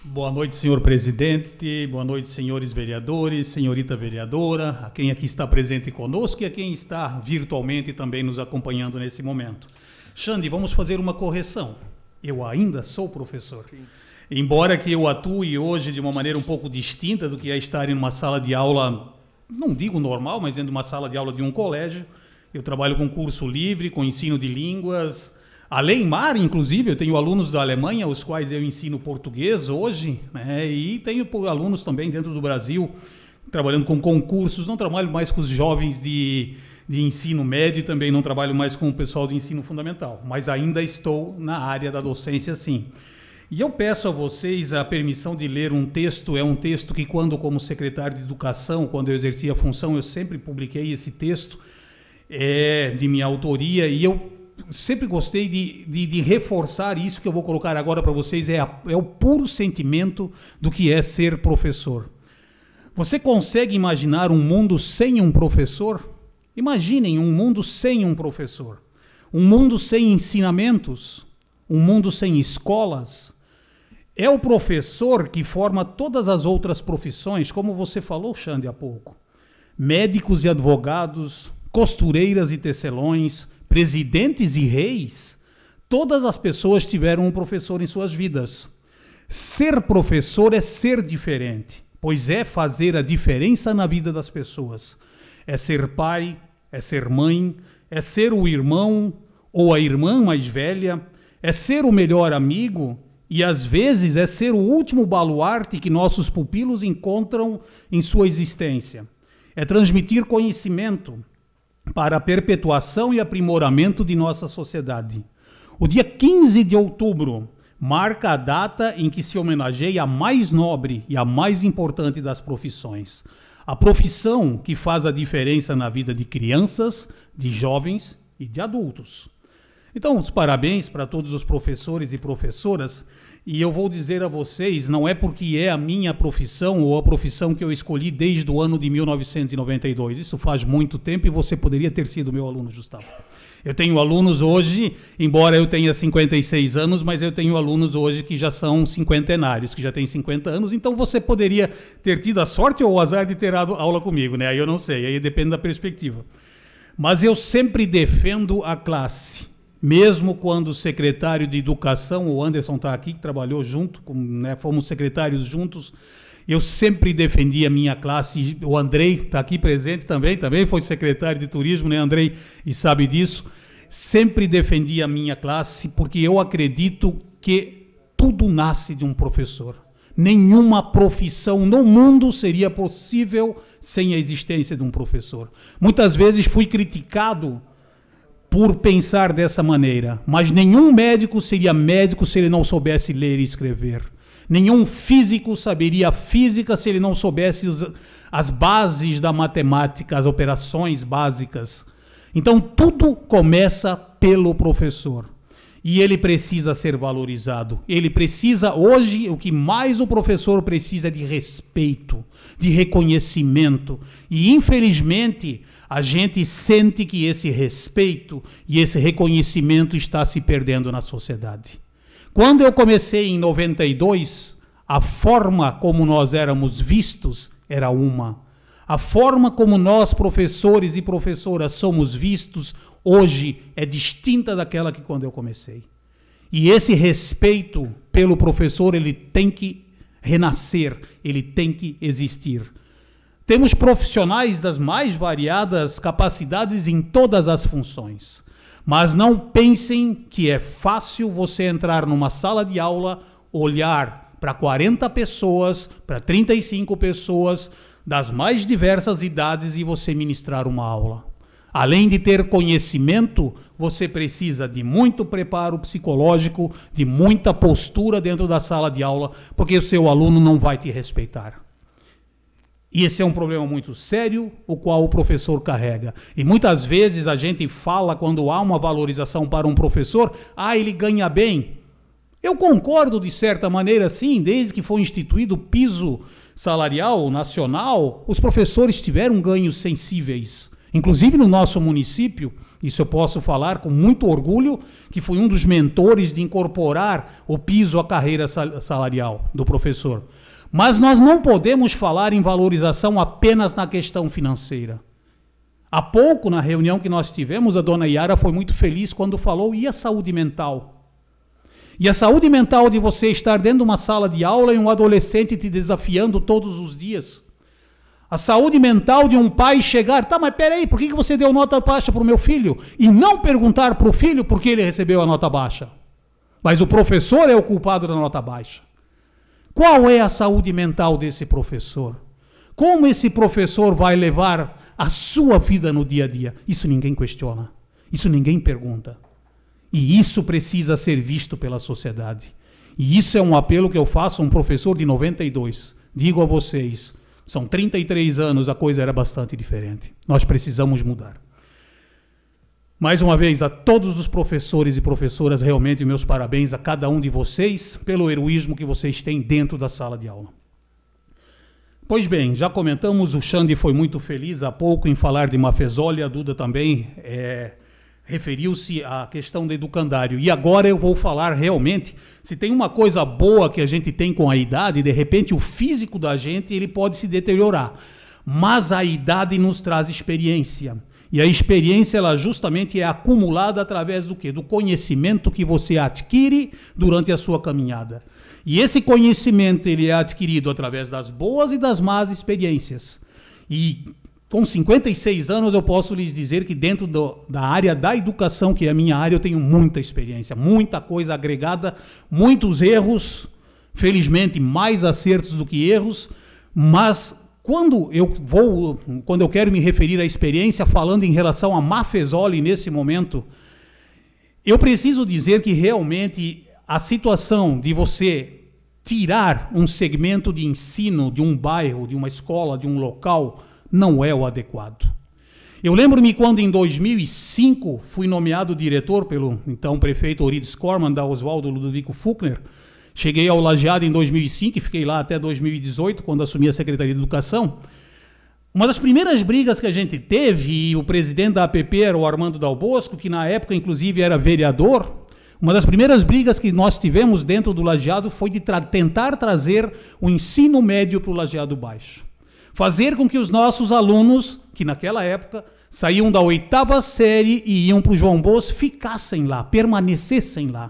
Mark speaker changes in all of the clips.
Speaker 1: Boa noite, senhor presidente, boa noite, senhores vereadores, senhorita vereadora, a quem aqui está presente conosco e a quem está virtualmente também nos acompanhando nesse momento. Xande, vamos fazer uma correção. Eu ainda sou professor. Sim. Embora que eu atue hoje de uma maneira um pouco distinta do que é estar em uma sala de aula, não digo normal, mas dentro de uma sala de aula de um colégio. Eu trabalho com curso livre, com ensino de línguas. Além mar, inclusive, eu tenho alunos da Alemanha, os quais eu ensino português hoje, né? E tenho alunos também dentro do Brasil, trabalhando com concursos. Não trabalho mais com os jovens de ensino médio e também não trabalho mais com o pessoal de ensino fundamental, mas ainda estou na área da docência, sim. E eu peço a vocês a permissão de ler um texto. É um texto que, quando como secretário de Educação, quando eu exerci a função, eu sempre publiquei esse texto, é de minha autoria, e eu sempre gostei de reforçar isso que eu vou colocar agora para vocês. É o puro sentimento do que é ser professor. Você consegue imaginar um mundo sem um professor? Imaginem um mundo sem um professor. Um mundo sem ensinamentos. Um mundo sem escolas. É o professor que forma todas as outras profissões, como você falou, Xande, há pouco. Médicos e advogados, costureiras e tecelões, presidentes e reis, todas as pessoas tiveram um professor em suas vidas. Ser professor é ser diferente, pois é fazer a diferença na vida das pessoas. É ser pai, é ser mãe, é ser o irmão ou a irmã mais velha, é ser o melhor amigo e, às vezes, é ser o último baluarte que nossos pupilos encontram em sua existência. É transmitir conhecimento para a perpetuação e aprimoramento de nossa sociedade. O dia 15 de outubro marca a data em que se homenageia a mais nobre e a mais importante das profissões. A profissão que faz a diferença na vida de crianças, de jovens e de adultos. Então, os parabéns para todos os professores e professoras, e eu vou dizer a vocês, não é porque é a minha profissão ou a profissão que eu escolhi desde o ano de 1992, isso faz muito tempo e você poderia ter sido meu aluno, Gustavo. Eu tenho alunos hoje, embora eu tenha 56 anos, mas eu tenho alunos hoje que já são cinquentenários, que já têm 50 anos, então você poderia ter tido a sorte ou o azar de ter dado aula comigo, né? Aí eu não sei, aí depende da perspectiva. Mas eu sempre defendo a classe. Mesmo quando o secretário de Educação, o Anderson está aqui, que trabalhou junto, né, fomos secretários juntos, eu sempre defendi a minha classe. O Andrei está aqui presente também foi secretário de Turismo, né, Andrei, e sabe disso. Sempre defendi a minha classe porque eu acredito que tudo nasce de um professor. Nenhuma profissão no mundo seria possível sem a existência de um professor. Muitas vezes fui criticado por pensar dessa maneira, mas nenhum médico seria médico se ele não soubesse ler e escrever. Nenhum físico saberia física se ele não soubesse as bases da matemática, as operações básicas. Então tudo começa pelo professor. E ele precisa ser valorizado. Ele precisa, hoje, o que mais o professor precisa é de respeito, de reconhecimento. E, infelizmente, a gente sente que esse respeito e esse reconhecimento está se perdendo na sociedade. Quando eu comecei em 92, a forma como nós éramos vistos era uma. A forma como nós, professores e professoras, somos vistos hoje é distinta daquela que quando eu comecei. E esse respeito pelo professor, ele tem que renascer, ele tem que existir. Temos profissionais das mais variadas capacidades em todas as funções. Mas não pensem que é fácil você entrar numa sala de aula, olhar para 40 pessoas, para 35 pessoas, das mais diversas idades e você ministrar uma aula. Além de ter conhecimento, você precisa de muito preparo psicológico, de muita postura dentro da sala de aula, porque o seu aluno não vai te respeitar. E esse é um problema muito sério, o qual o professor carrega. E muitas vezes a gente fala, quando há uma valorização para um professor, ele ganha bem. Eu concordo de certa maneira, sim, desde que foi instituído o piso salarial nacional, os professores tiveram ganhos sensíveis. Inclusive no nosso município, isso eu posso falar com muito orgulho, que fui um dos mentores de incorporar o piso à carreira salarial do professor. Mas nós não podemos falar em valorização apenas na questão financeira. Há pouco, na reunião que nós tivemos, a dona Yara foi muito feliz quando falou, e a saúde mental? E a saúde mental de você estar dentro de uma sala de aula e um adolescente te desafiando todos os dias? A saúde mental de um pai chegar, tá, mas peraí, por que você deu nota baixa para o meu filho? E não perguntar para o filho por que ele recebeu a nota baixa. Mas o professor é o culpado da nota baixa. Qual é a saúde mental desse professor? Como esse professor vai levar a sua vida no dia a dia? Isso ninguém questiona. Isso ninguém pergunta. E isso precisa ser visto pela sociedade. E isso é um apelo que eu faço a um professor de 92. Digo a vocês, são 33 anos, a coisa era bastante diferente. Nós precisamos mudar. Mais uma vez, a todos os professores e professoras, realmente meus parabéns a cada um de vocês pelo heroísmo que vocês têm dentro da sala de aula. Pois bem, já comentamos, o Xande foi muito feliz há pouco em falar de Mafezoli, a Duda também referiu-se à questão do educandário. E agora eu vou falar realmente, se tem uma coisa boa que a gente tem com a idade, de repente o físico da gente ele pode se deteriorar, mas a idade nos traz experiência. E a experiência ela justamente é acumulada através do quê? Do conhecimento que você adquire durante a sua caminhada. E esse conhecimento ele é adquirido através das boas e das más experiências. E com 56 anos eu posso lhes dizer que dentro da área da educação, que é a minha área, eu tenho muita experiência, muita coisa agregada, muitos erros, felizmente mais acertos do que erros, mas quando eu quero me referir à experiência, falando em relação a Mafezoli nesse momento, eu preciso dizer que realmente a situação de você tirar um segmento de ensino de um bairro, de uma escola, de um local, não é o adequado. Eu lembro-me quando em 2005 fui nomeado diretor pelo então prefeito Orides Corman, da Oswaldo Ludovico Fuchner. Cheguei ao Lajeado em 2005 e fiquei lá até 2018, quando assumi a Secretaria de Educação. Uma das primeiras brigas que a gente teve, e o presidente da APP era o Armando Dal Bosco, que na época inclusive era vereador, uma das primeiras brigas que nós tivemos dentro do Lajeado foi de tentar trazer o ensino médio para o Lajeado Baixo. Fazer com que os nossos alunos, que naquela época saíam da 8ª série e iam para o João Bosco, ficassem lá, permanecessem lá.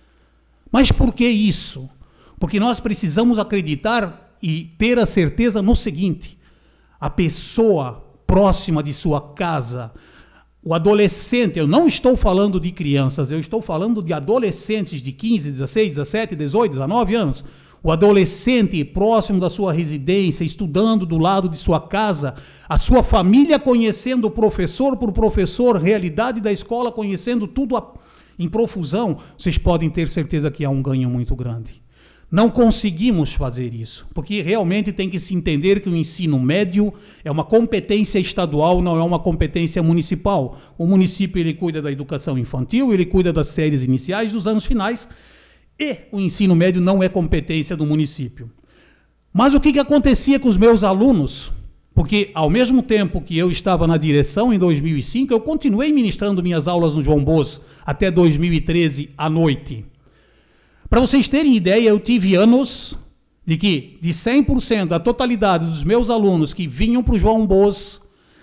Speaker 1: Mas por que isso? Porque nós precisamos acreditar e ter a certeza no seguinte: a pessoa próxima de sua casa, o adolescente, eu não estou falando de crianças, eu estou falando de adolescentes de 15, 16, 17, 18, 19 anos. O adolescente próximo da sua residência, estudando do lado de sua casa, a sua família conhecendo professor por professor, realidade da escola, conhecendo tudo em profusão, vocês podem ter certeza que há um ganho muito grande. Não conseguimos fazer isso, porque realmente tem que se entender que o ensino médio é uma competência estadual, não é uma competência municipal. O município ele cuida da educação infantil, ele cuida das séries iniciais, dos anos finais, e o ensino médio não é competência do município. Mas o que acontecia com os meus alunos? Porque ao mesmo tempo que eu estava na direção em 2005, eu continuei ministrando minhas aulas no João Bosco até 2013 à noite. Para vocês terem ideia, eu tive anos de que de 100% da totalidade dos meus alunos que vinham para o João Bosco,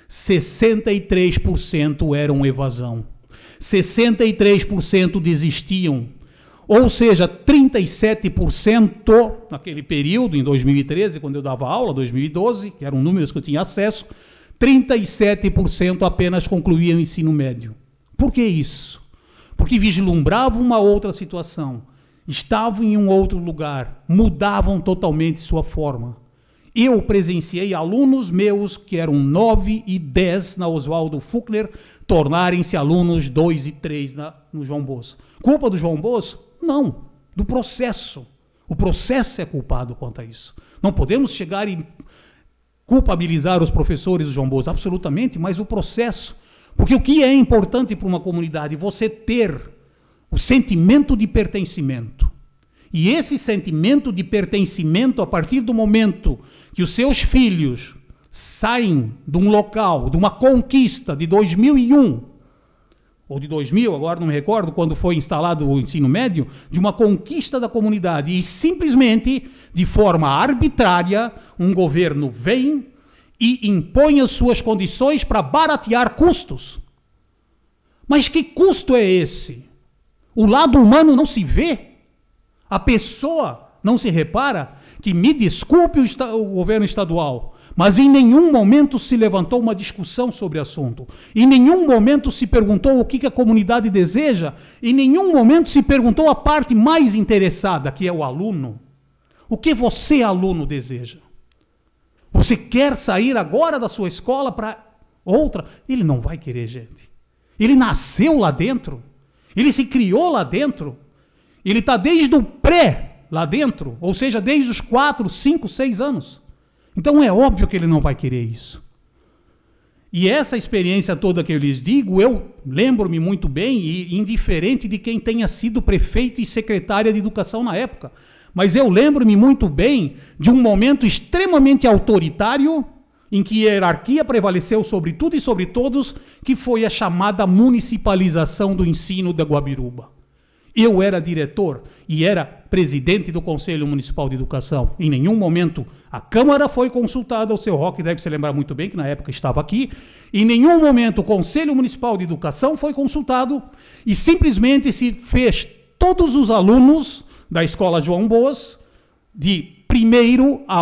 Speaker 1: 63% eram evasão. 63% desistiam. Ou seja, 37% naquele período, em 2013, quando eu dava aula, 2012, que eram números que eu tinha acesso, 37% apenas concluíam o ensino médio. Por que isso? Porque vislumbravam uma outra situação, estavam em um outro lugar, mudavam totalmente sua forma. Eu presenciei alunos meus que eram 9 e 10 na Oswaldo Fuchner tornarem-se alunos 2 e 3 no João Bosco. Culpa do João Bosco? Não, do processo. O processo é culpado quanto a isso. Não podemos chegar e culpabilizar os professores do João Bosco, absolutamente, mas o processo. Porque o que é importante para uma comunidade? Você ter o sentimento de pertencimento. E esse sentimento de pertencimento, a partir do momento que os seus filhos saem de um local, de uma conquista de 2001, ou de 2000, agora não me recordo, quando foi instalado o ensino médio, de uma conquista da comunidade, e simplesmente, de forma arbitrária, um governo vem e impõe as suas condições para baratear custos. Mas que custo é esse? O lado humano não se vê? A pessoa não se repara? Que me desculpe o governo estadual, mas em nenhum momento se levantou uma discussão sobre o assunto. Em nenhum momento se perguntou o que a comunidade deseja. Em nenhum momento se perguntou a parte mais interessada, que é o aluno. O que você, aluno, deseja? Você quer sair agora da sua escola para outra? Ele não vai querer, gente. Ele nasceu lá dentro. Ele se criou lá dentro. Ele está desde o pré lá dentro, ou seja, desde os 4, 5, 6 anos. Então é óbvio que ele não vai querer isso. E essa experiência toda que eu lhes digo, eu lembro-me muito bem, e indiferente de quem tenha sido prefeito e secretária de educação na época, mas eu lembro-me muito bem de um momento extremamente autoritário, em que a hierarquia prevaleceu sobre tudo e sobre todos, que foi a chamada municipalização do ensino da Guabiruba. Eu era diretor e era presidente do Conselho Municipal de Educação. Em nenhum momento a Câmara foi consultada, o seu Roque deve se lembrar muito bem, que na época estava aqui. Em nenhum momento o Conselho Municipal de Educação foi consultado e simplesmente se fez todos os alunos da Escola João Boas, de primeira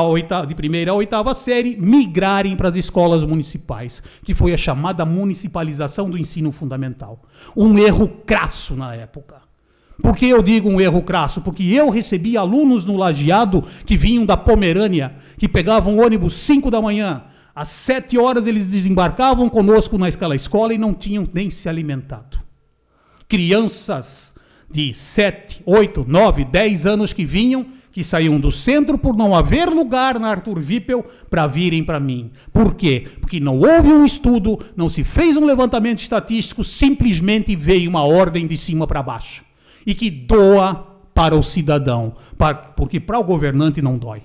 Speaker 1: a oitava série, migrarem para as escolas municipais, que foi a chamada municipalização do ensino fundamental. Um erro crasso na época. Por que eu digo um erro crasso? Porque eu recebi alunos no Lajeado que vinham da Pomerânia, que pegavam ônibus 5 da manhã, às 7 horas eles desembarcavam conosco naquela escola e não tinham nem se alimentado. Crianças de 7, 8, 9, 10 anos que vinham, que saíam do centro por não haver lugar na Arthur Wippel para virem para mim. Por quê? Porque não houve um estudo, não se fez um levantamento estatístico, simplesmente veio uma ordem de cima para baixo. E que doa para o cidadão, porque para o governante não dói.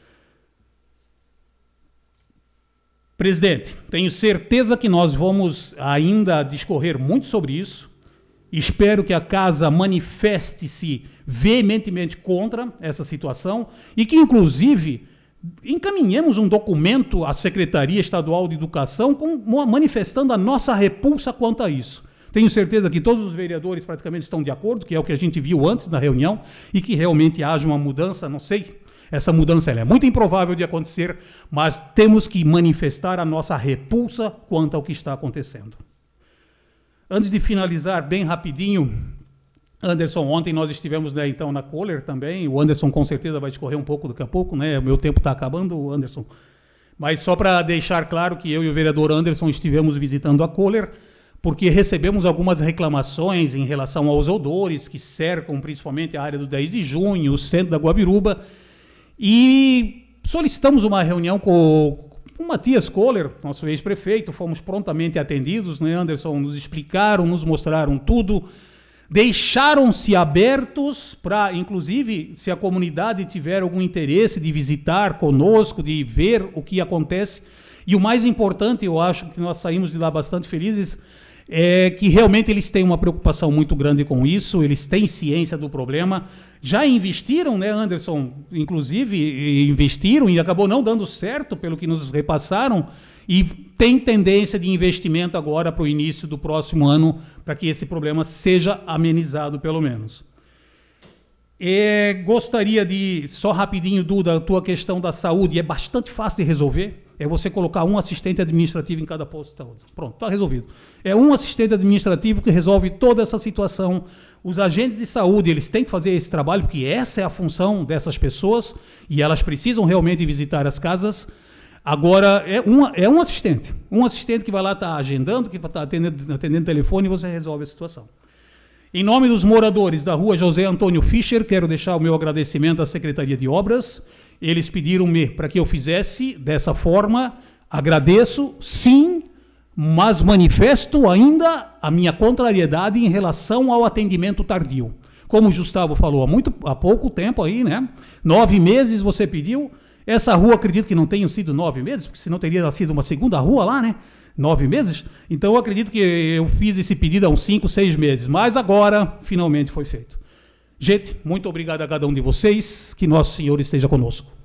Speaker 1: Presidente, tenho certeza que nós vamos ainda discorrer muito sobre isso. Espero que a Casa manifeste-se veementemente contra essa situação e que, inclusive, encaminhemos um documento à Secretaria Estadual de Educação manifestando a nossa repulsa quanto a isso. Tenho certeza que todos os vereadores praticamente estão de acordo, que é o que a gente viu antes da reunião, e que realmente haja uma mudança, não sei, essa mudança ela é muito improvável de acontecer, mas temos que manifestar a nossa repulsa quanto ao que está acontecendo. Antes de finalizar, bem rapidinho, Anderson, ontem nós estivemos, né, então, na Kohler também, o Anderson com certeza vai discorrer um pouco daqui a pouco, né, o meu tempo está acabando, Anderson, mas só para deixar claro que eu e o vereador Anderson estivemos visitando a Kohler, porque recebemos algumas reclamações em relação aos odores que cercam principalmente a área do 10 de junho, o centro da Guabiruba, e solicitamos uma reunião com o Matias Kohler, nosso ex-prefeito, fomos prontamente atendidos, né, Anderson? Nos explicaram, nos mostraram tudo, deixaram-se abertos para, inclusive, se a comunidade tiver algum interesse de visitar conosco, de ver o que acontece, e o mais importante, eu acho que nós saímos de lá bastante felizes, é que realmente eles têm uma preocupação muito grande com isso, eles têm ciência do problema, já investiram, né, Anderson, inclusive investiram e acabou não dando certo pelo que nos repassaram, e tem tendência de investimento agora para o início do próximo ano, para que esse problema seja amenizado pelo menos. Gostaria de, só rapidinho, Duda, a tua questão da saúde, é bastante fácil de resolver. É você colocar um assistente administrativo em cada posto de saúde. Pronto, está resolvido. É um assistente administrativo que resolve toda essa situação. Os agentes de saúde, eles têm que fazer esse trabalho, porque essa é a função dessas pessoas, e elas precisam realmente visitar as casas. Agora, é um assistente que vai lá estar agendando, que vai estar atendendo telefone, e você resolve a situação. Em nome dos moradores da rua José Antônio Fischer, quero deixar o meu agradecimento à Secretaria de Obras. Eles pediram-me para que eu fizesse dessa forma. Agradeço, sim, mas manifesto ainda a minha contrariedade em relação ao atendimento tardio. Como o Gustavo falou há pouco tempo aí, né? 9 meses você pediu. Essa rua, acredito que não tenham sido 9 meses, porque senão teria nascido uma segunda rua lá, né? 9 meses. Então, eu acredito que eu fiz esse pedido há uns 5, 6 meses. Mas agora, finalmente foi feito. Gente, muito obrigado a cada um de vocês. Que Nosso Senhor esteja conosco.